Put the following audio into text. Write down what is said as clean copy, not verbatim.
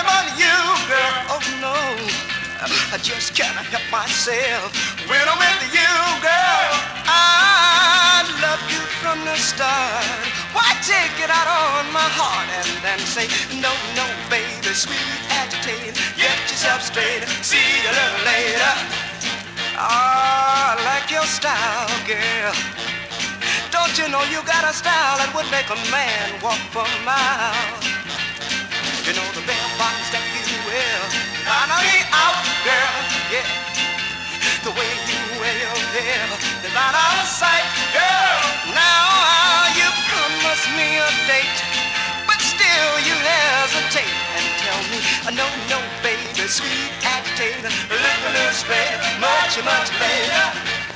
about you, girl. Oh no, I just can't help myself. When I'm with you, girl, I love you from the start. Why take it out on my heart and then say, no, no, baby, sweet agitated. Get yourself straight, see you a little later. I like your style, girl. Don't you know you got a style that would make a man walk for miles? You know the bare bottoms that you wear, find me out, girl, yeah. The way you wear your hair, they're not out of sight, girl. Now you promised me a date, but still you hesitate and tell me, no, no, baby, sweet agitator, look a little straight, much, much later.